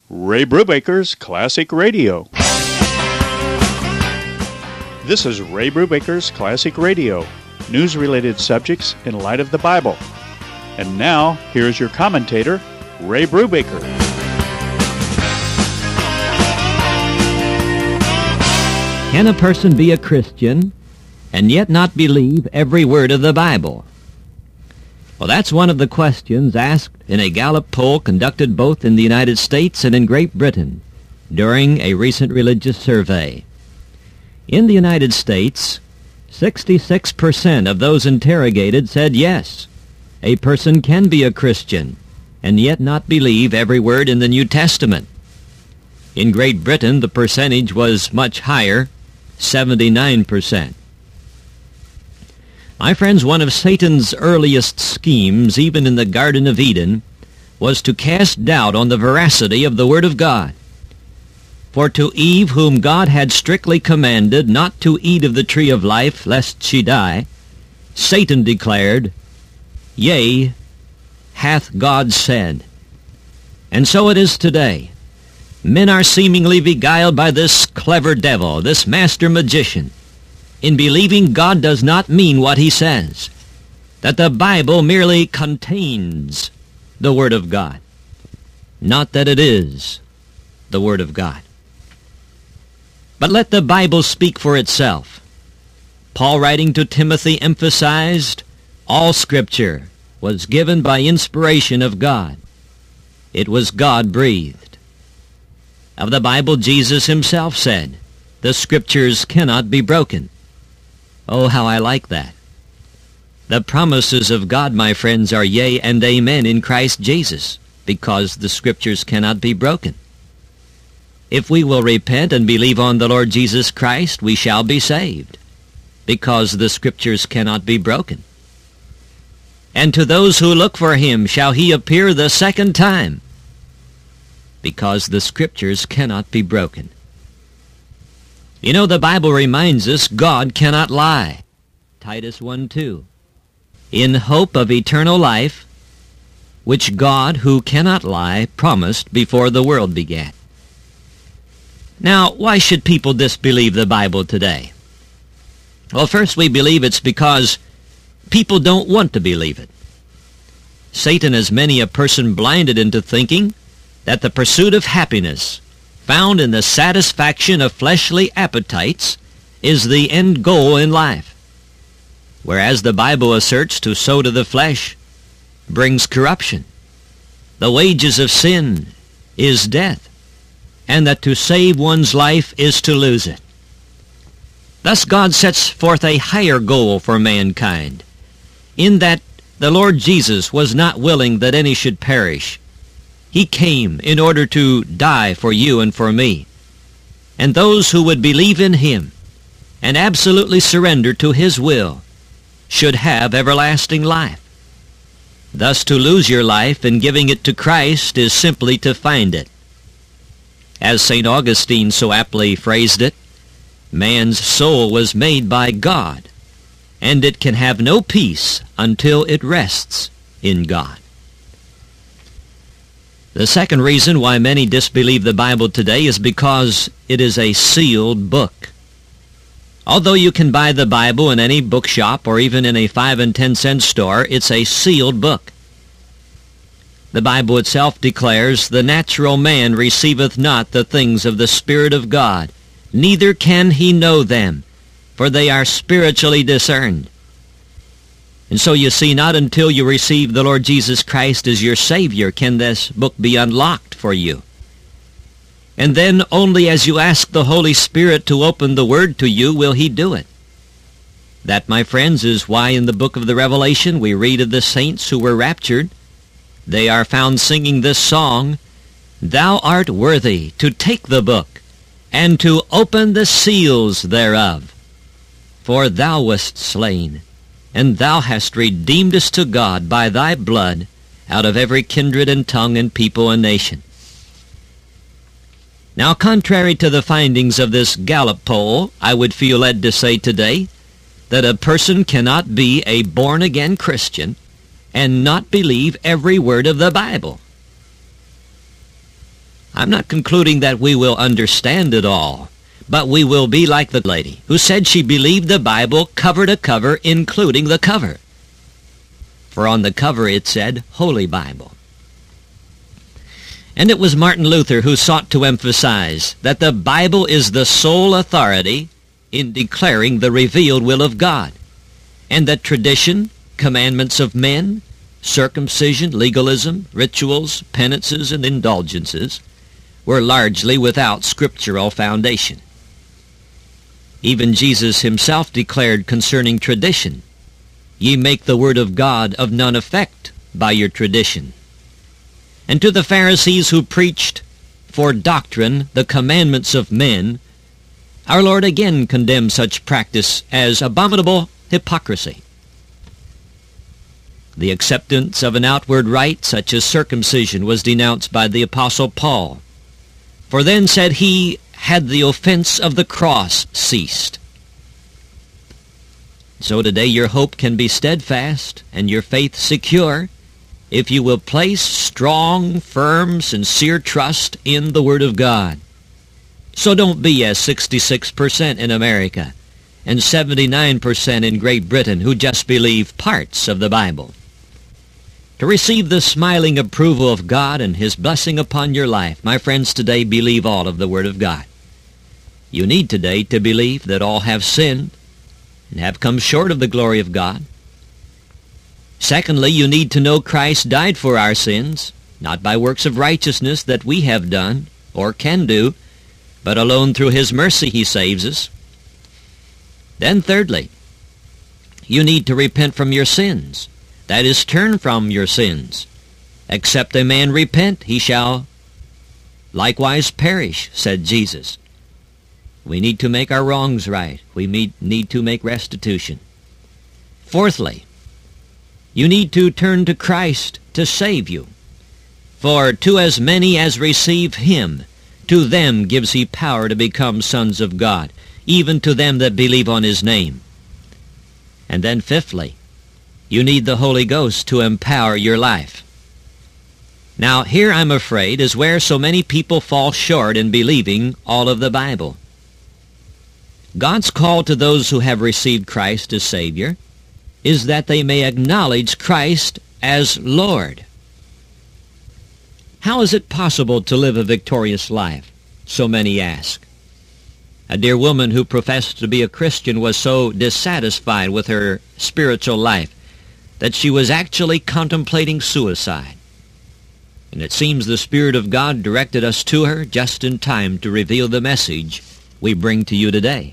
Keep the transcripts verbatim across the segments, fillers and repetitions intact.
Ray Brubaker's Classic Radio. This is Ray Brubaker's Classic Radio, news-related subjects in light of the Bible. And now, here's your commentator, Ray Brubaker. Can a person be a Christian and yet not believe every word of the Bible? Well, that's one of the questions asked in a Gallup poll conducted both in the United States and in Great Britain during a recent religious survey. In the United States, sixty-six percent of those interrogated said yes, a person can be a Christian and yet not believe every word in the New Testament. In Great Britain, the percentage was much higher, seventy-nine percent. My friends, one of Satan's earliest schemes, even in the Garden of Eden, was to cast doubt on the veracity of the Word of God. For to Eve, whom God had strictly commanded not to eat of the tree of life, lest she die, Satan declared, "Yea, hath God said." And so it is today. Men are seemingly beguiled by this clever devil, this master magician, in believing God does not mean what he says, that the Bible merely contains the Word of God, not that it is the Word of God. But let the Bible speak for itself. Paul, writing to Timothy, emphasized all Scripture was given by inspiration of God. It was God-breathed. Of the Bible, Jesus himself said, "The Scriptures cannot be broken." Oh, how I like that. The promises of God, my friends, are yea and amen in Christ Jesus, because the Scriptures cannot be broken. If we will repent and believe on the Lord Jesus Christ, we shall be saved, because the Scriptures cannot be broken. And to those who look for him shall he appear the second time, because the Scriptures cannot be broken. You know, the Bible reminds us God cannot lie. Titus one two. In hope of eternal life, which God, who cannot lie, promised before the world began. Now, why should people disbelieve the Bible today? Well, first we believe it's because people don't want to believe it. Satan has many a person blinded into thinking that the pursuit of happiness found in the satisfaction of fleshly appetites is the end goal in life, whereas the Bible asserts to sow to the flesh brings corruption. The wages of sin is death, and that to save one's life is to lose it. Thus God sets forth a higher goal for mankind, in that the Lord Jesus was not willing that any should perish. He came in order to die for you and for me. And those who would believe in him and absolutely surrender to his will should have everlasting life. Thus, to lose your life in giving it to Christ is simply to find it. As Saint Augustine so aptly phrased it, man's soul was made by God, and it can have no peace until it rests in God. The second reason why many disbelieve the Bible today is because it is a sealed book. Although you can buy the Bible in any bookshop or even in a five and ten cent store, it's a sealed book. The Bible itself declares, "The natural man receiveth not the things of the Spirit of God, neither can he know them, for they are spiritually discerned." And so you see, not until you receive the Lord Jesus Christ as your Savior can this book be unlocked for you. And then only as you ask the Holy Spirit to open the Word to you will he do it. That, my friends, is why in the book of the Revelation we read of the saints who were raptured. They are found singing this song, "Thou art worthy to take the book and to open the seals thereof. For thou wast slain, and thou hast redeemed us to God by thy blood out of every kindred and tongue and people and nation." Now, contrary to the findings of this Gallup poll, I would feel led to say today that a person cannot be a born-again Christian and not believe every word of the Bible. I'm not concluding that we will understand it all, but we will be like the lady who said she believed the Bible cover to cover, including the cover. For on the cover it said, Holy Bible. And it was Martin Luther who sought to emphasize that the Bible is the sole authority in declaring the revealed will of God, and that tradition, commandments of men, circumcision, legalism, rituals, penances, and indulgences were largely without scriptural foundation. Even Jesus himself declared concerning tradition, Ye make the word of God of none effect by your tradition. And to the Pharisees who preached for doctrine the commandments of men, our Lord again condemned such practice as abominable hypocrisy. The acceptance of an outward rite such as circumcision was denounced by the Apostle Paul. For then, said he, had the offense of the cross ceased. So today your hope can be steadfast and your faith secure if you will place strong, firm, sincere trust in the Word of God. So don't be as sixty-six percent in America and seventy-nine percent in Great Britain who just believe parts of the Bible. To receive the smiling approval of God and His blessing upon your life, my friends, today believe all of the Word of God. You need today to believe that all have sinned and have come short of the glory of God. Secondly, you need to know Christ died for our sins, not by works of righteousness that we have done or can do, but alone through His mercy He saves us. Then thirdly, you need to repent from your sins. That is, turn from your sins. Except a man repent, he shall likewise perish, said Jesus. We need to make our wrongs right. We need to make restitution. Fourthly, you need to turn to Christ to save you. For to as many as receive Him, to them gives He power to become sons of God, even to them that believe on His name. And then fifthly, you need the Holy Ghost to empower your life. Now, here, I'm afraid, is where so many people fall short in believing all of the Bible. God's call to those who have received Christ as Savior is that they may acknowledge Christ as Lord. How is it possible to live a victorious life? So many ask. A dear woman who professed to be a Christian was so dissatisfied with her spiritual life that she was actually contemplating suicide. And it seems the Spirit of God directed us to her just in time to reveal the message we bring to you today.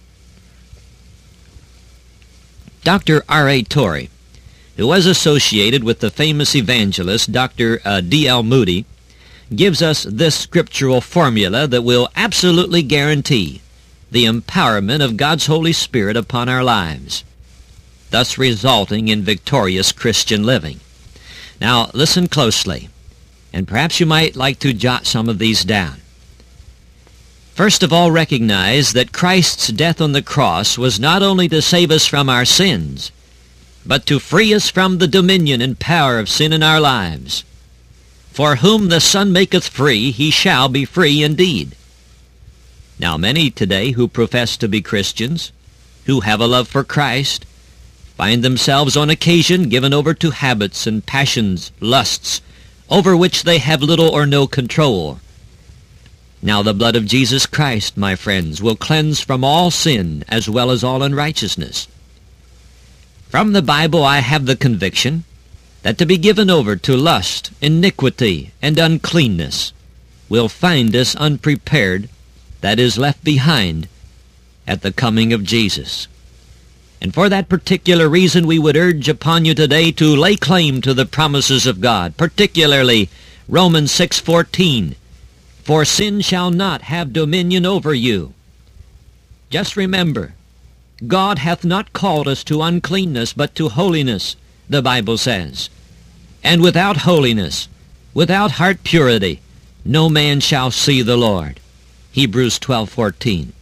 Doctor R A Torrey, who was associated with the famous evangelist Doctor Uh, D L Moody, gives us this scriptural formula that will absolutely guarantee the empowerment of God's Holy Spirit upon our lives, thus resulting in victorious Christian living. Now, listen closely, and perhaps you might like to jot some of these down. First of all, recognize that Christ's death on the cross was not only to save us from our sins, but to free us from the dominion and power of sin in our lives. For whom the Son maketh free, he shall be free indeed. Now, many today who profess to be Christians, who have a love for Christ, find themselves on occasion given over to habits and passions, lusts, over which they have little or no control. Now the blood of Jesus Christ, my friends, will cleanse from all sin as well as all unrighteousness. From the Bible I have the conviction that to be given over to lust, iniquity, and uncleanness will find us unprepared, that is, left behind, at the coming of Jesus. And for that particular reason we would urge upon you today to lay claim to the promises of God, particularly Romans six fourteen. For sin shall not have dominion over you. Just remember, God hath not called us to uncleanness, but to holiness, the Bible says. And without holiness, without heart purity, no man shall see the Lord. Hebrews twelve fourteen.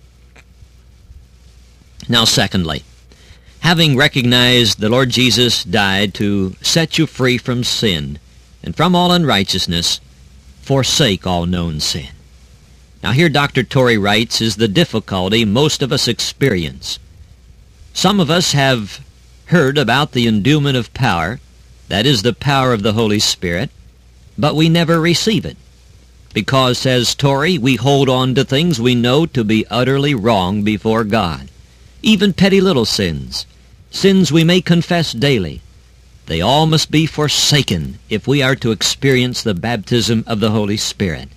Now, secondly, having recognized the Lord Jesus died to set you free from sin and from all unrighteousness, forsake all known sin. Now here Doctor Torrey writes is the difficulty most of us experience. Some of us have heard about the endowment of power, that is the power of the Holy Spirit, but we never receive it. Because, says Torrey, we hold on to things we know to be utterly wrong before God. Even petty little sins, sins we may confess daily, they all must be forsaken if we are to experience the baptism of the Holy Spirit.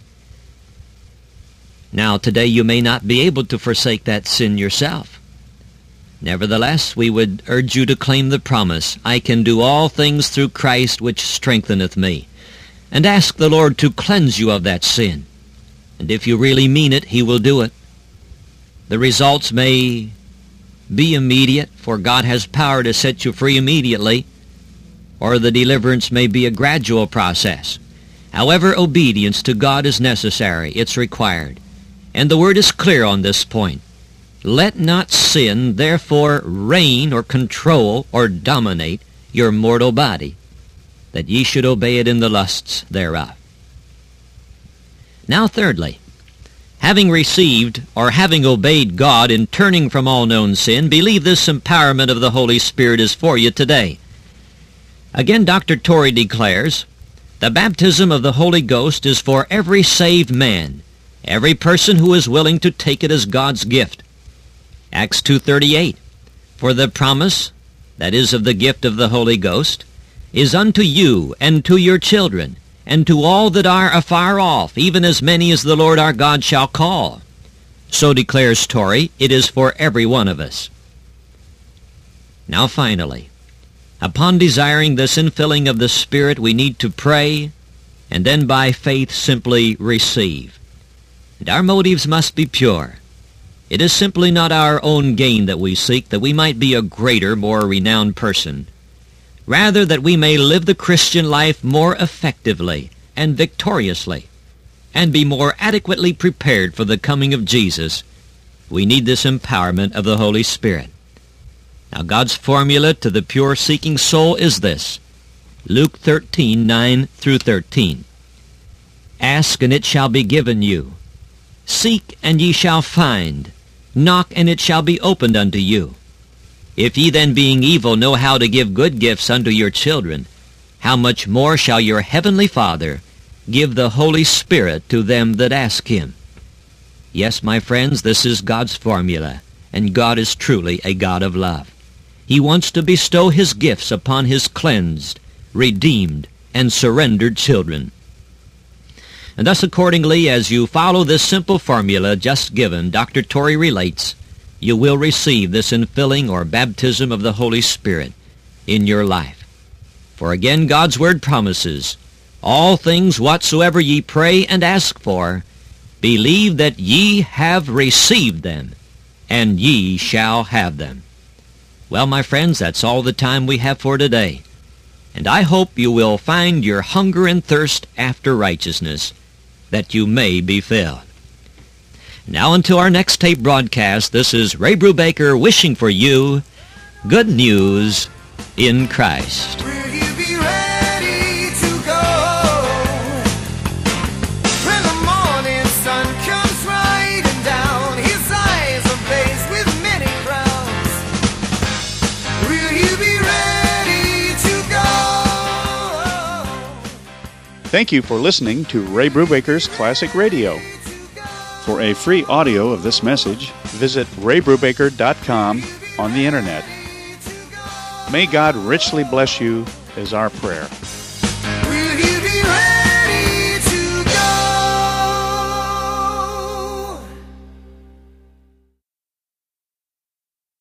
Now, today you may not be able to forsake that sin yourself. Nevertheless, we would urge you to claim the promise, I can do all things through Christ which strengtheneth me, and ask the Lord to cleanse you of that sin. And if you really mean it, He will do it. The results may be immediate, for God has power to set you free immediately, or the deliverance may be a gradual process. However, obedience to God is necessary. It's required. And the Word is clear on this point. Let not sin, therefore, reign or control or dominate your mortal body, that ye should obey it in the lusts thereof. Now, thirdly, having received or having obeyed God in turning from all known sin, believe this empowerment of the Holy Spirit is for you today. Again, Doctor Torrey declares, the baptism of the Holy Ghost is for every saved man, every person who is willing to take it as God's gift. Acts two thirty-eight, for the promise, that is of the gift of the Holy Ghost, is unto you and to your children, and to all that are afar off, even as many as the Lord our God shall call. So declares Torrey, it is for every one of us. Now finally, upon desiring this infilling of the Spirit, we need to pray, and then by faith simply receive. And our motives must be pure. It is simply not our own gain that we seek, that we might be a greater, more renowned person. Rather, that we may live the Christian life more effectively and victoriously, and be more adequately prepared for the coming of Jesus. We need this empowerment of the Holy Spirit. Now, God's formula to the pure seeking soul is this. Luke thirteen, nine through thirteen. Ask, and it shall be given you. Seek, and ye shall find. Knock, and it shall be opened unto you. If ye then, being evil, know how to give good gifts unto your children, how much more shall your heavenly Father give the Holy Spirit to them that ask Him? Yes, my friends, this is God's formula, and God is truly a God of love. He wants to bestow His gifts upon His cleansed, redeemed, and surrendered children. And thus, accordingly, as you follow this simple formula just given, Doctor Torrey relates, you will receive this infilling or baptism of the Holy Spirit in your life. For again, God's Word promises, all things whatsoever ye pray and ask for, believe that ye have received them, and ye shall have them. Well, my friends, that's all the time we have for today. And I hope you will find your hunger and thirst after righteousness, that you may be filled. Now until our next tape broadcast, this is Ray Brubaker wishing for you good news in Christ. Will you be ready to go when the morning sun comes riding down? His eyes are blazed with many crowns. Will you be ready to go? Thank you for listening to Ray Brubaker's Classic Radio. For a free audio of this message, visit ray brubaker dot com on the Internet. May God richly bless you is our prayer.